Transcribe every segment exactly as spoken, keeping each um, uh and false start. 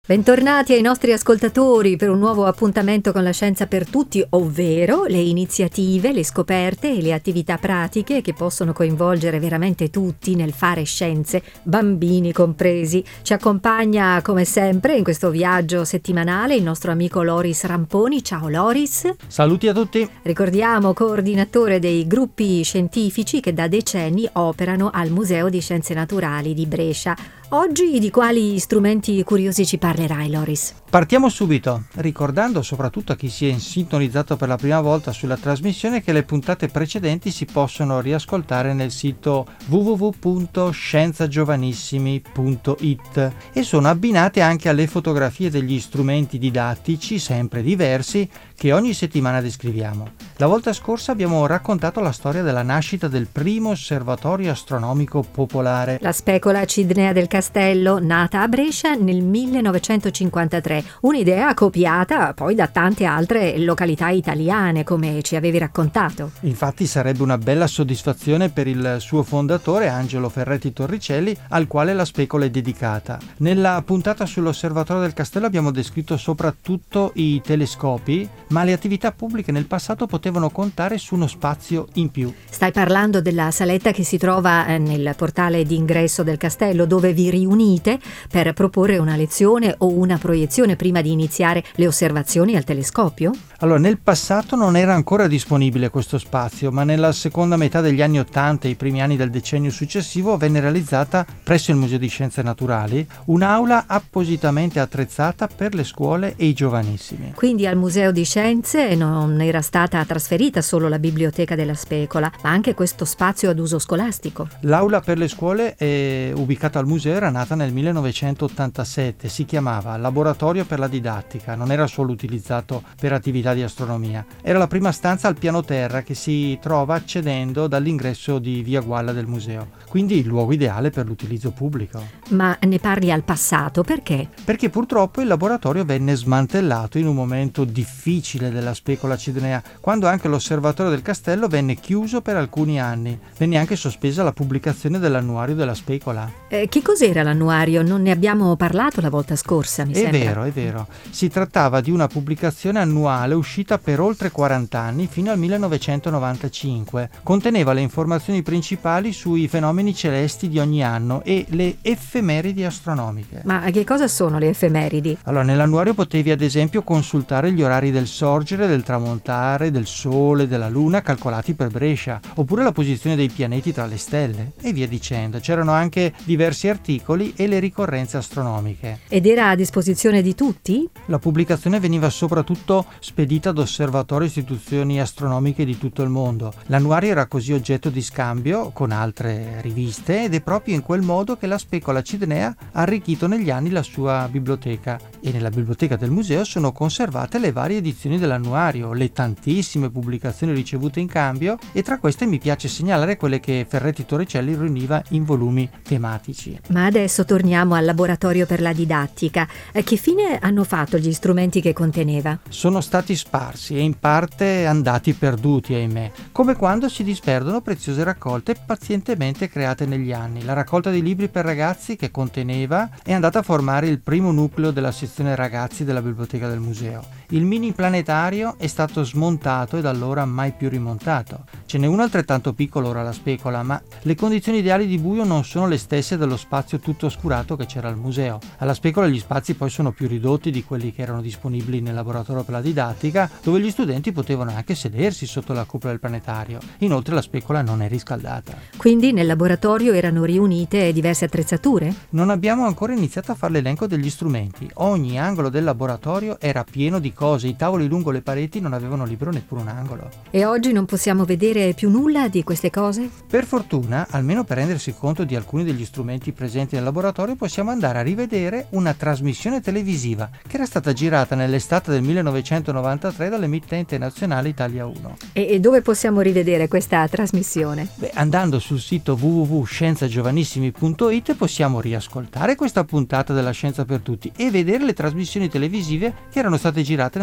Bentornati ai nostri ascoltatori per un nuovo appuntamento con la Scienza per Tutti, ovvero le iniziative, le scoperte e le attività pratiche che possono coinvolgere veramente tutti nel fare scienze, bambini compresi. Ci accompagna come sempre in questo viaggio settimanale il nostro amico Loris Ramponi. Ciao Loris. Saluti a tutti. Ricordiamo, coordinatore dei gruppi scientifici che da decenni operano al Museo di Scienze Naturali di Brescia. Oggi di quali strumenti curiosi ci parlerai, Loris? Partiamo subito, ricordando soprattutto a chi si è sintonizzato per la prima volta sulla trasmissione che le puntate precedenti si possono riascoltare nel sito w w w punto scienza giovanissimi punto i t e sono abbinate anche alle fotografie degli strumenti didattici, sempre diversi, che ogni settimana descriviamo. La volta scorsa abbiamo raccontato la storia della nascita del primo osservatorio astronomico popolare. La specola Cidnea del Castello, nata a Brescia nel millenovecentocinquantatré, un'idea copiata poi da tante altre località italiane, come ci avevi raccontato. Infatti sarebbe una bella soddisfazione per il suo fondatore, Angelo Ferretti Torricelli, al quale la specola è dedicata. Nella puntata sull'osservatorio del Castello abbiamo descritto soprattutto i telescopi, ma le attività pubbliche nel passato potevano contare su uno spazio in più. Stai parlando della saletta che si trova nel portale d'ingresso del castello, dove vi riunite per proporre una lezione o una proiezione prima di iniziare le osservazioni al telescopio? Allora, nel passato non era ancora disponibile questo spazio, ma nella seconda metà degli anni ottanta e i primi anni del decennio successivo venne realizzata presso il Museo di Scienze Naturali un'aula appositamente attrezzata per le scuole e i giovanissimi. Quindi al Museo di Scienze non era stata trasferita solo la biblioteca della specola, ma anche questo spazio ad uso scolastico. L'aula per le scuole è ubicata al museo, era nata nel millenovecentottantasette, si chiamava Laboratorio per la Didattica, non era solo utilizzato per attività di astronomia. Era la prima stanza al piano terra che si trova accedendo dall'ingresso di Via Gualla del museo, quindi il luogo ideale per l'utilizzo pubblico. Ma ne parli al passato, perché? Perché purtroppo il laboratorio venne smantellato in un momento difficile della specola cidnea, quando anche l'osservatorio del castello venne chiuso per alcuni anni. Venne anche sospesa la pubblicazione dell'annuario della specola. Eh, che cos'era l'annuario? Non ne abbiamo parlato la volta scorsa, mi è sembra. È vero, è vero. Si trattava di una pubblicazione annuale uscita per oltre quaranta anni fino al millenovecentonovantacinque. Conteneva le informazioni principali sui fenomeni celesti di ogni anno e le effemeridi astronomiche. Ma che cosa sono le effemeridi? Allora, nell'annuario potevi ad esempio consultare gli orari del sorgere, del tramontare, del sole, della luna calcolati per Brescia, oppure la posizione dei pianeti tra le stelle e via dicendo. C'erano anche diversi articoli e le ricorrenze astronomiche. Ed era a disposizione di tutti? La pubblicazione veniva soprattutto spedita ad osservatori e istituzioni astronomiche di tutto il mondo. L'annuario era così oggetto di scambio con altre riviste ed è proprio in quel modo che la specola cidnea ha arricchito negli anni la sua biblioteca, e nella biblioteca del museo sono conservate le varie edizioni dell'annuario, le tantissime pubblicazioni ricevute in cambio, e tra queste mi piace segnalare quelle che Ferretti Torricelli riuniva in volumi tematici. Ma adesso torniamo al laboratorio per la didattica. Che fine hanno fatto gli strumenti che conteneva? Sono stati sparsi e in parte andati perduti, ahimè, come quando si disperdono preziose raccolte pazientemente create negli anni. La raccolta di libri per ragazzi che conteneva è andata a formare il primo nucleo della sezione ragazzi della biblioteca del museo. Il mini planetario è stato smontato e da allora mai più rimontato. Ce n'è uno altrettanto piccolo ora alla specola, ma le condizioni ideali di buio non sono le stesse dello spazio tutto oscurato che c'era al museo. Alla specola gli spazi poi sono più ridotti di quelli che erano disponibili nel laboratorio per la didattica, dove gli studenti potevano anche sedersi sotto la cupola del planetario. Inoltre la specola non è riscaldata. Quindi nel laboratorio erano riunite diverse attrezzature? Non abbiamo ancora iniziato a fare l'elenco degli strumenti. Ogni angolo del laboratorio era pieno di cose, i tavoli lungo le pareti non avevano libero neppure un angolo. E oggi non possiamo vedere più nulla di queste cose? Per fortuna, almeno per rendersi conto di alcuni degli strumenti presenti nel laboratorio, possiamo andare a rivedere una trasmissione televisiva che era stata girata nell'estate del millenovecentonovantatré dall'emittente nazionale Italia uno. E dove possiamo rivedere questa trasmissione? Beh, andando sul sito w w w punto scienza giovanissimi punto i t possiamo riascoltare questa puntata della Scienza per Tutti e vedere le trasmissioni televisive che erano state girate nel laboratorio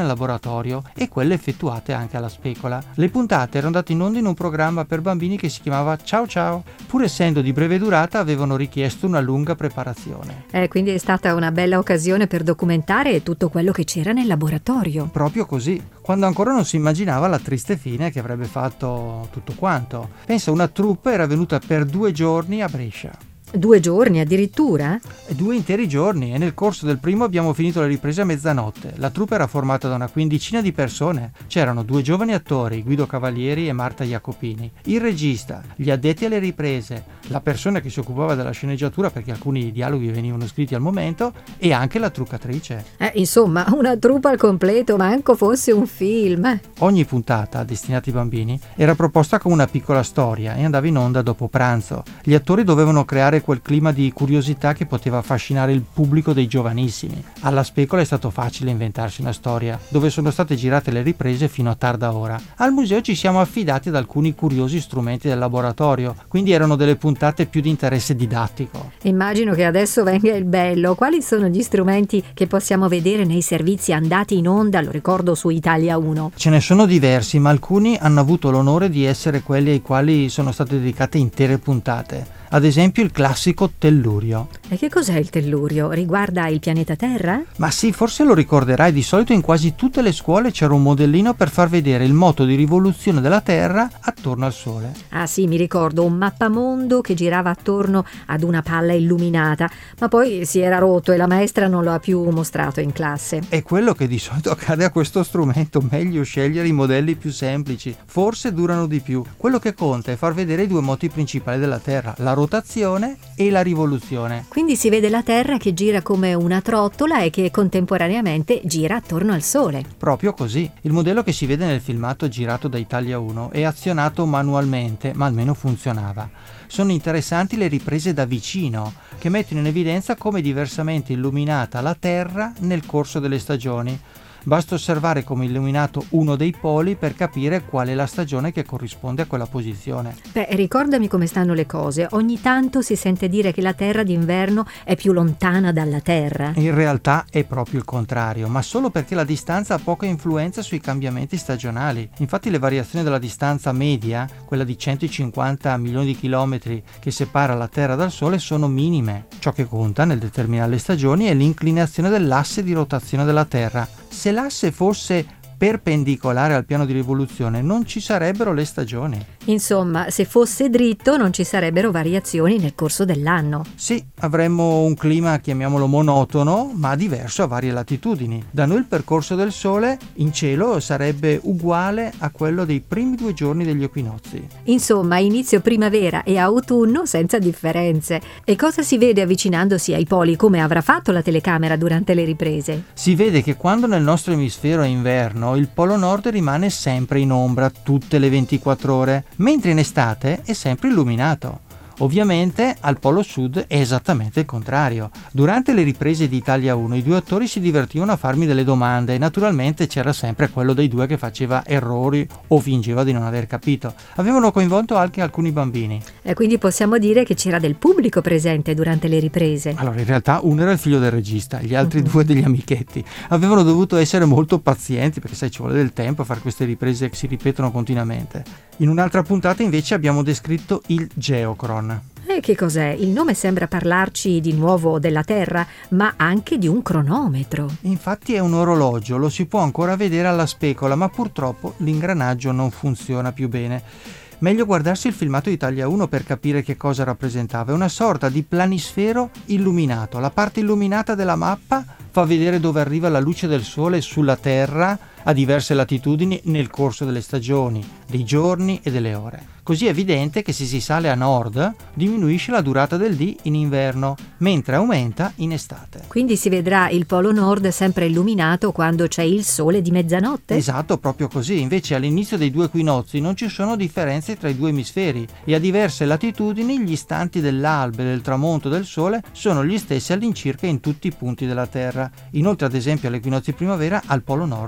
laboratorio e quelle effettuate anche alla specola. Le puntate erano andate in onda in un programma per bambini che si chiamava Ciao Ciao. Pur essendo di breve durata, avevano richiesto una lunga preparazione. Eh, quindi è stata una bella occasione per documentare tutto quello che c'era nel laboratorio. Proprio così, quando ancora non si immaginava la triste fine che avrebbe fatto tutto quanto. Pensa, una troupe era venuta per due giorni a Brescia. Due giorni addirittura? Due interi giorni, e nel corso del primo abbiamo finito le riprese a mezzanotte. La troupe era formata da una quindicina di persone. C'erano due giovani attori, Guido Cavalieri e Marta Jacopini, il regista, gli addetti alle riprese, la persona che si occupava della sceneggiatura perché alcuni dialoghi venivano scritti al momento, e anche la truccatrice. Eh, insomma, una troupe al completo, manco fosse un film. Ogni puntata, destinata ai bambini, era proposta come una piccola storia e andava in onda dopo pranzo. Gli attori dovevano creare quel clima di curiosità che poteva affascinare il pubblico dei giovanissimi. Alla specola è stato facile inventarsi una storia, dove sono state girate le riprese fino a tarda ora. Al museo ci siamo affidati ad alcuni curiosi strumenti del laboratorio, quindi erano delle puntate più di interesse didattico. Immagino che adesso venga il bello. Quali sono gli strumenti che possiamo vedere nei servizi andati in onda, lo ricordo, su Italia uno? Ce ne sono diversi, ma alcuni hanno avuto l'onore di essere quelli ai quali sono state dedicate intere puntate. Ad esempio il classico tellurio. E che cos'è il tellurio? Riguarda il pianeta Terra? Ma sì, forse lo ricorderai, di solito in quasi tutte le scuole c'era un modellino per far vedere il moto di rivoluzione della Terra attorno al Sole. Ah sì, mi ricordo, un mappamondo che girava attorno ad una palla illuminata, ma poi si era rotto e la maestra non lo ha più mostrato in classe. È quello che di solito accade a questo strumento, meglio scegliere i modelli più semplici, forse durano di più. Quello che conta è far vedere i due moti principali della Terra, la rotazione e la rivoluzione. Quindi si vede la Terra che gira come una trottola e che contemporaneamente gira attorno al Sole. Proprio così. Il modello che si vede nel filmato girato da Italia uno è azionato manualmente, ma almeno funzionava. Sono interessanti le riprese da vicino, che mettono in evidenza come è diversamente illuminata la Terra nel corso delle stagioni. Basta osservare come è illuminato uno dei poli per capire qual è la stagione che corrisponde a quella posizione. Beh, ricordami come stanno le cose. Ogni tanto si sente dire che la Terra d'inverno è più lontana dalla Terra. In realtà è proprio il contrario, ma solo perché la distanza ha poca influenza sui cambiamenti stagionali. Infatti le variazioni della distanza media, quella di centocinquanta milioni di chilometri che separa la Terra dal Sole, sono minime. Ciò che conta nel determinare le stagioni è l'inclinazione dell'asse di rotazione della Terra. Se l'asse fosse perpendicolare al piano di rivoluzione non ci sarebbero le stagioni. Insomma, se fosse dritto non ci sarebbero variazioni nel corso dell'anno. Sì, avremmo un clima, chiamiamolo monotono, ma diverso a varie latitudini. Da noi il percorso del Sole in cielo sarebbe uguale a quello dei primi due giorni degli equinozi. Insomma, inizio primavera e autunno senza differenze. E cosa si vede avvicinandosi ai poli? Come avrà fatto la telecamera durante le riprese? Si vede che quando nel nostro emisfero è inverno, il polo nord rimane sempre in ombra tutte le ventiquattro ore, mentre in estate è sempre illuminato. Ovviamente al polo sud è esattamente il contrario. Durante le riprese di Italia uno i due attori si divertivano a farmi delle domande e naturalmente c'era sempre quello dei due che faceva errori o fingeva di non aver capito. Avevano coinvolto anche alcuni bambini. E quindi possiamo dire che c'era del pubblico presente durante le riprese. Allora in realtà uno era il figlio del regista, gli altri Uh-huh. due degli amichetti. Avevano dovuto essere molto pazienti perché sai ci vuole del tempo a fare queste riprese che si ripetono continuamente. In un'altra puntata invece abbiamo descritto il geocron. E che cos'è? Il nome sembra parlarci di nuovo della Terra, ma anche di un cronometro. Infatti è un orologio, lo si può ancora vedere alla specola, ma purtroppo l'ingranaggio non funziona più bene. Meglio guardarsi il filmato Italia uno per capire che cosa rappresentava. È una sorta di planisfero illuminato. La parte illuminata della mappa fa vedere dove arriva la luce del Sole sulla Terra a diverse latitudini nel corso delle stagioni, dei giorni e delle ore. Così è evidente che se si sale a nord diminuisce la durata del dì in inverno, mentre aumenta in estate. Quindi si vedrà il polo nord sempre illuminato quando c'è il sole di mezzanotte? Esatto, proprio così. Invece all'inizio dei due equinozi non ci sono differenze tra i due emisferi e a diverse latitudini gli istanti dell'alba e del tramonto del Sole sono gli stessi all'incirca in tutti i punti della Terra. Inoltre, ad esempio, all'equinozio di primavera al polo nord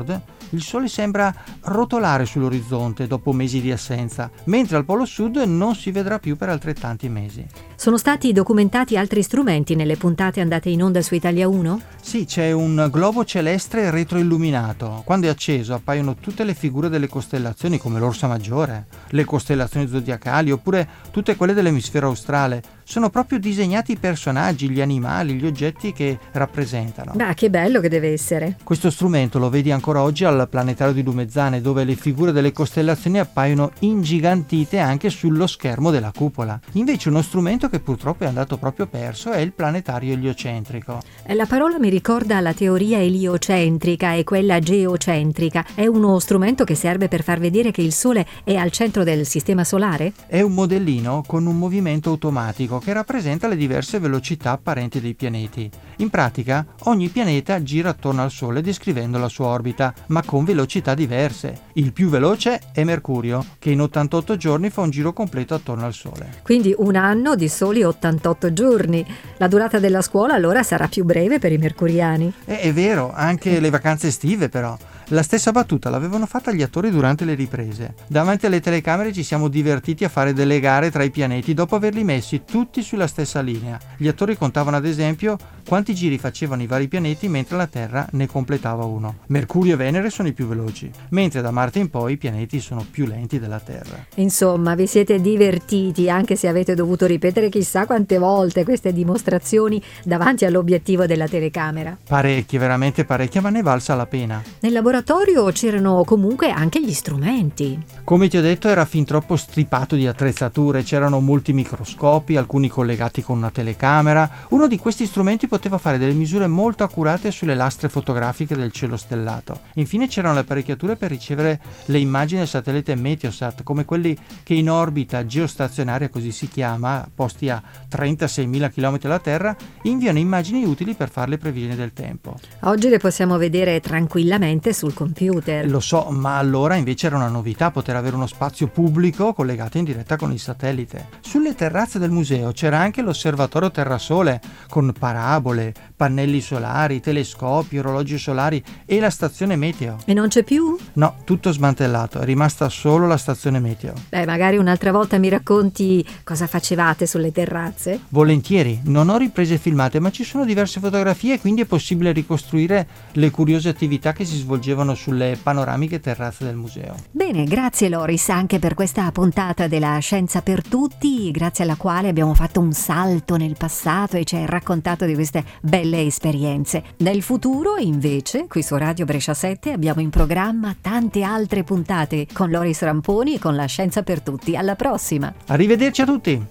il Sole sembra rotolare sull'orizzonte dopo mesi di assenza, mentre al Polo Sud non si vedrà più per altrettanti mesi. Sono stati documentati altri strumenti nelle puntate andate in onda su Italia uno? Sì, c'è un globo celeste retroilluminato. Quando è acceso appaiono tutte le figure delle costellazioni come l'Orsa Maggiore, le costellazioni zodiacali oppure tutte quelle dell'emisfero australe. Sono proprio disegnati i personaggi, gli animali, gli oggetti che rappresentano. Beh, che bello che deve essere. Questo strumento lo vedi ancora oggi al planetario di Lumezzane, dove le figure delle costellazioni appaiono ingigantite anche sullo schermo della cupola. Invece uno strumento che purtroppo è andato proprio perso è il planetario eliocentrico. La parola mi ricorda la teoria eliocentrica e quella geocentrica. È uno strumento che serve per far vedere che il Sole è al centro del sistema solare? È un modellino con un movimento automatico che rappresenta le diverse velocità apparenti dei pianeti. In pratica, ogni pianeta gira attorno al Sole descrivendo la sua orbita, ma con velocità diverse. Il più veloce è Mercurio, che in ottantotto giorni fa un giro completo attorno al Sole. Quindi un anno di soli ottantotto giorni. La durata della scuola allora sarà più breve per i mercuriani. È, è vero, anche le vacanze estive però. La stessa battuta l'avevano fatta gli attori durante le riprese. Davanti alle telecamere ci siamo divertiti a fare delle gare tra i pianeti dopo averli messi tutti sulla stessa linea. Gli attori contavano ad esempio quanti giri facevano i vari pianeti mentre la Terra ne completava uno. Mercurio e Venere sono i più veloci, mentre da Marte in poi i pianeti sono più lenti della Terra. Insomma, vi siete divertiti anche se avete dovuto ripetere chissà quante volte queste dimostrazioni davanti all'obiettivo della telecamera. Parecchie, veramente parecchie, ma ne valsa la pena. Nel laboratorio c'erano comunque anche gli strumenti. Come ti ho detto, era fin troppo stripato di attrezzature, c'erano molti microscopi, alcuni collegati con una telecamera. Uno di questi strumenti poteva fare delle misure molto accurate sulle lastre fotografiche del cielo stellato. Infine c'erano le apparecchiature per ricevere le immagini del satellite Meteosat, come quelli che in orbita geostazionaria, così si chiama, posti a trentaseimila chilometri dalla Terra, inviano immagini utili per fare le previsioni del tempo. Oggi le possiamo vedere tranquillamente sul computer. Lo so, ma allora invece era una novità poter avere uno spazio pubblico collegato in diretta con il satellite. Sulle terrazze del museo c'era anche l'osservatorio Terra-Sole con parabole, pannelli solari, telescopi, orologi solari e la stazione meteo. E non c'è più? No, tutto smantellato, è rimasta solo la stazione meteo. Beh, magari un'altra volta mi racconti cosa facevate sulle terrazze? Volentieri, non ho riprese filmate, ma ci sono diverse fotografie e quindi è possibile ricostruire le curiose attività che si svolgevano sulle panoramiche terrazze del museo. Bene, grazie Loris anche per questa puntata della Scienza per Tutti, grazie alla quale abbiamo fatto un salto nel passato e ci hai raccontato di queste belle esperienze. Nel futuro, invece, qui su Radio Brescia sette abbiamo in programma tante altre puntate con Loris Ramponi e con la Scienza per Tutti. Alla prossima! Arrivederci a tutti!